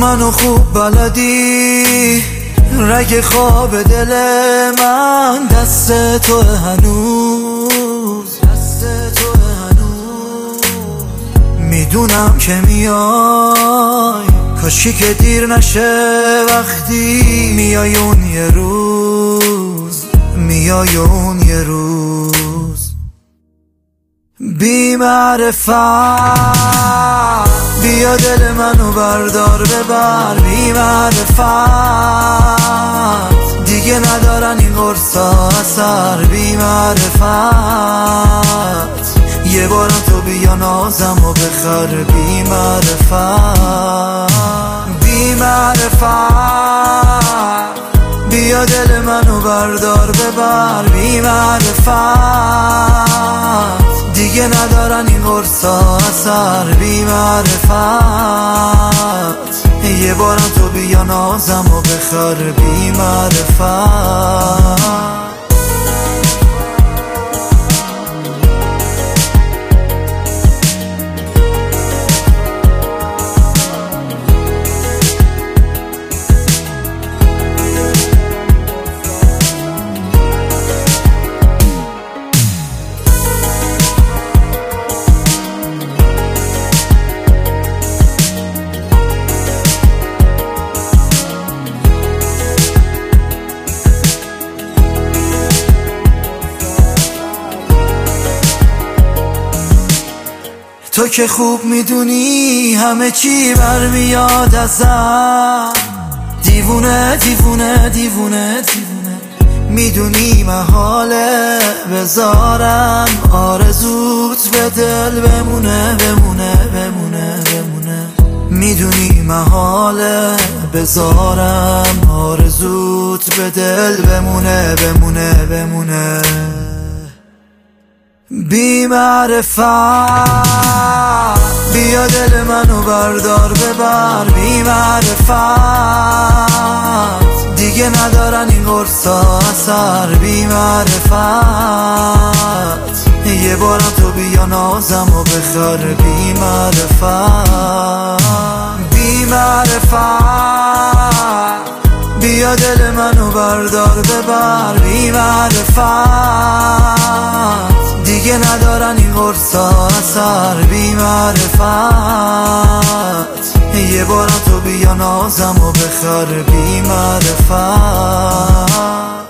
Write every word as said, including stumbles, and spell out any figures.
منو خوب بلدی، رگ خواب دل من دست تو هنوز، دست تو هنوز. میدونم که میای، کاشی که دیر نشه وقتی میای اون یه روز، میای اون یه روز. بی معرفت بیا دل منو بردار ببر، بی معرفت دیگه ندارن این قرصا اثر، بی معرفت یه بارم تو بیا نازم و بخر، بی معرفت بی معرفت بیا دل منو بردار ببر، بی معرفت دیگه ندارن این قرصا اثر، بی معرفت یه بارم تو بیا نازم و بخر، بی معرفت. تو که خوب میدونی همه چی برمیاد ازم، دیوونه دیوونه دیوونه دیوونه. میدونی محاله بذارم آرزوت به دل بمونه بمونه بمونه بمونه. میدونی محاله بذارم آرزوت به دل بمونه بمونه بمونه. بی معرفت بیا دل منو بردار ببر، بی معرفت دیگه ندارن این قرصا اثر، بی معرفت یه بارم تو بیا نازم و بخر، بی معرفت بی معرفت بیا دل منو بردار ببر، بی معرفت دیگه ندارن این قرصا اثر، بی معرفت یه بارم تو بیا نازم و بخر، بی معرفت.